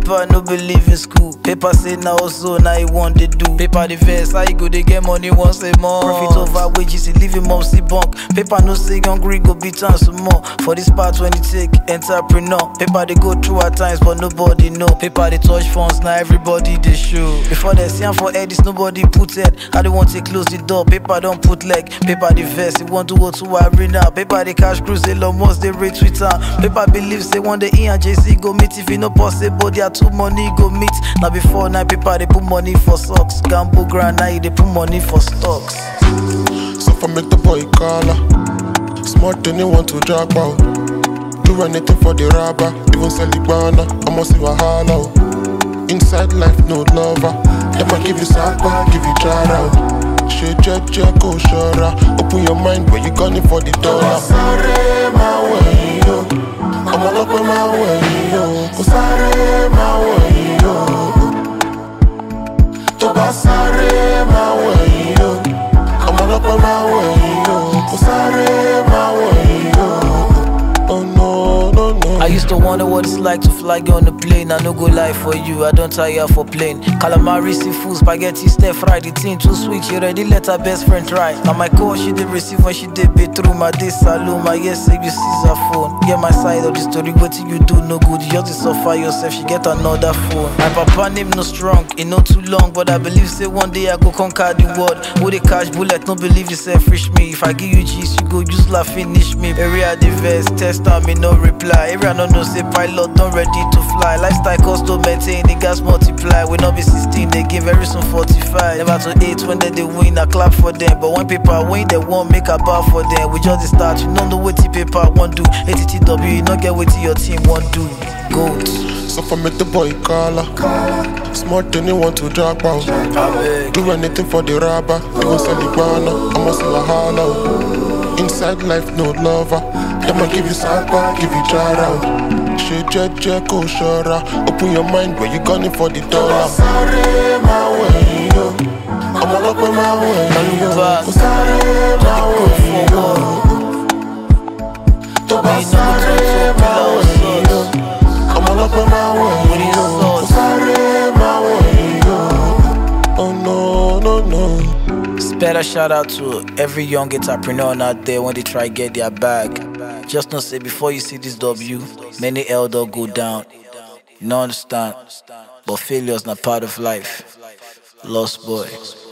paper no believe in school. Paper say now also now he want to do. Paper the verse, how you go they get money once a month. Profit over wages, he leave him mom see bunk. Paper no say hungry go beat on some more. For this part when you take entrepreneur. Paper they go through at times but nobody know. Paper they touch phones now everybody they show. Before they see him for head this nobody put head. How they want to close the door, paper don't put leg. Paper the verse, he want to go to arena. Paper the cash cruise, they love most they rate Twitter. Paper believes they want the E and JC go meet. If it no possible, they are too money go meet. Now before night paper they put money for socks. Gamble grand now they put money for stocks. So for make the boy collar, smart and they want to drag out. Do anything for the rabba, even sell the banana, I must see wahala. Inside life no lover, them I give you sapa, give you jar out. She go shora, open your mind when you gunning for the dollar. Sorry my way yo, I'm all up on my way yo. Sorry my way yo, Toba sorry my way yo, I'm all up on my way yo. Sorry my way yo. Oh no, no, no. I used to wonder what it's like to fly on the plane. I no go lie for you, I don't tire for plane. Calamari, seafood, spaghetti, stir fry. The thing too sweet, she ready let her best friend try. Now my call she did receive when she did be through my day saloon. My yes say you seize her phone. Get my side of the story, what you do no good. You just suffer yourself, she get another phone. My papa name no strong, it no too long, but I believe say one day I go conquer the world. Who they catch bullet, no believe yourself reach me. If I give you cheese, you go use la finish me. Area the verse, test on me no reply. Area no say pilot not ready to fly. Lifestyle cost to maintain, the gas multiply. We not be 16, they give very soon 45. Never to 8 when they win, I clap for them. But when people win, they won't make a bar for them. We just start, you don't know what the paper won't do. ATTW, you not get what your team won't do. Goat. So for make the boy collar, smart and they want to drag out. Do anything for the rabba, even sell the banana, I must see wahala. Inside life no lover, them I give you sapa, give you jar out. She go shora, open your mind when you gunning for the dollar. Sorry my way yo, I'm all up on my way yo. Sorry my way yo, Toba sorry my way yo, I'm all up on my way yo. Sorry my way yo, oh no, no, no. Special shout out to every young entrepreneur out there when they try get their bag. Just not say before you see this W, many elder go down. You don't understand, but failure's not part of life. Lost boy.